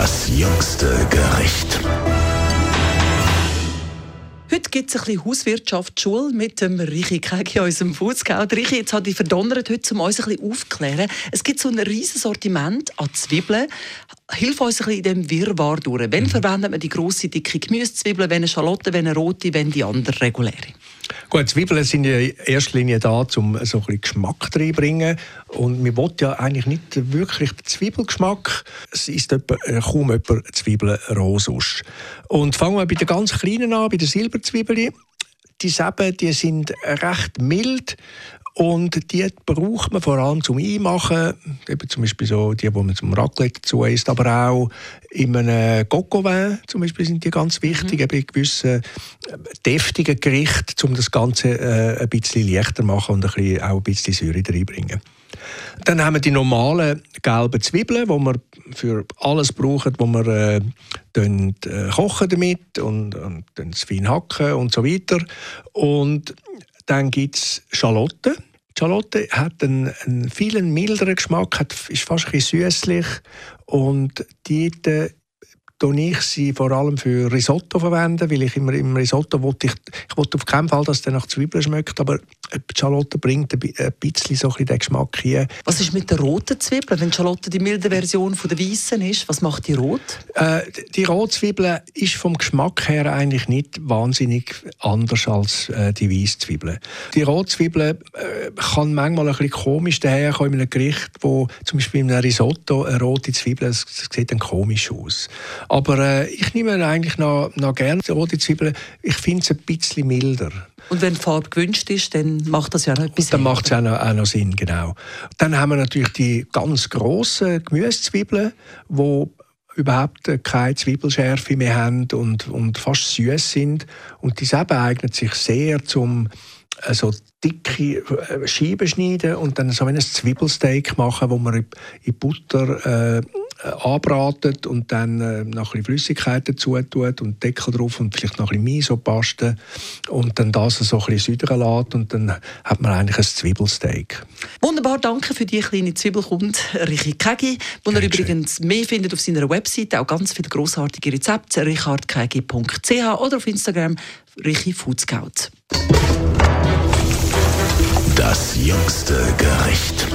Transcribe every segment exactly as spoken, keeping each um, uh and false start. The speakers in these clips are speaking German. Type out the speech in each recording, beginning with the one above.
Das jüngste Gericht. Heute gibt es ein bisschen Hauswirtschaftsschule mit dem Richi Kägi, unserem Foodscout. Richi, jetzt hat ich verdonnert, heute, um uns ein bisschen aufzuklären. Es gibt so ein riesiges Sortiment an Zwiebeln. Hilf uns ein bisschen in diesem Wirrwarr durch. Wann mhm. verwendet man die grosse, dicke Gemüsezwiebeln, wenn eine Schalotte, wenn eine rote, wenn die andere reguläre? Gut, Zwiebeln sind ja in erster Linie da, um so ein bisschen Geschmack reinzubringen. Und man will ja eigentlich nicht wirklich den Zwiebelgeschmack. Es ist etwa, kaum jemand Zwiebeln roh sonst. Und fangen wir bei den ganz kleinen an, bei den Silberzwiebeln. Die Säben, die sind recht mild. Und die braucht man vor allem zum Einmachen, eben zum Beispiel so die, die man zum Raclette dazu isst, aber auch in einem Coq au vin zum Beispiel sind die ganz wichtig, mhm. eben in gewissen deftigen Gerichten, um das Ganze äh, ein bisschen leichter zu machen und ein bisschen, auch ein bisschen Säure reinbringen. Dann haben wir die normalen gelben Zwiebeln, die wir für alles brauchen, wo wir äh, dann, äh, kochen damit und, und dann fein hacken und so weiter. Und dann gibt es Schalotten. Die Schalotte hat einen, einen viel milderen Geschmack, hat, ist fast ein bisschen süßlich. Und die äh, verwende ich sie vor allem für Risotto verwenden, weil ich immer im Risotto wollte ich, ich wollte auf keinen Fall, dass es nach Zwiebeln schmeckt, aber die Schalotte bringt ein bisschen so ein bisschen den Geschmack hier. Was ist mit der roten Zwiebel? Wenn die Schalotte die milde Version von der weißen ist, was macht die rot? Äh, die Rotzwiebel ist vom Geschmack her eigentlich nicht wahnsinnig anders als äh, die Weisszwiebel. Die Rotzwiebel äh, kann manchmal ein bisschen komisch daherkommen in einem Gericht, wo zum Beispiel in einem Risotto eine rote Zwiebel, das, das sieht dann komisch aus. Aber äh, ich nehme eigentlich noch, noch gerne die rote Zwiebel. Ich finde es ein bisschen milder. Und wenn die Farbe gewünscht ist, dann macht das ja noch etwas. Dann macht es auch noch, auch noch Sinn, genau. Dann haben wir natürlich die ganz grossen Gemüsezwiebeln, die überhaupt keine Zwiebelschärfe mehr haben und, und fast süß sind. Und die Säben eignen sich sehr zum also dicke Scheiben schneiden und dann so ein Zwiebelsteak machen, wo man in Butter äh, anbratet und dann äh, noch ein bisschen Flüssigkeit dazu tut und Deckel drauf und vielleicht noch ein bisschen Miso-Paste und dann das so ein bisschen säudern lässt und dann hat man eigentlich ein Zwiebelsteak. Wunderbar, danke für die kleine Zwiebelkunde, Richi Kägi, wo ihr übrigens mehr findet auf seiner Webseite, auch ganz viele grossartige Rezepte, richard kägi punkt c h oder auf Instagram Richi Foodscout. Das jüngste Gericht.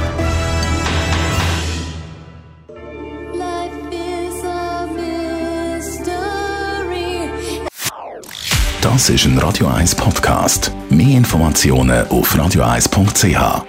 Das ist ein Radio eins Podcast. Mehr Informationen auf radio eins punkt c h.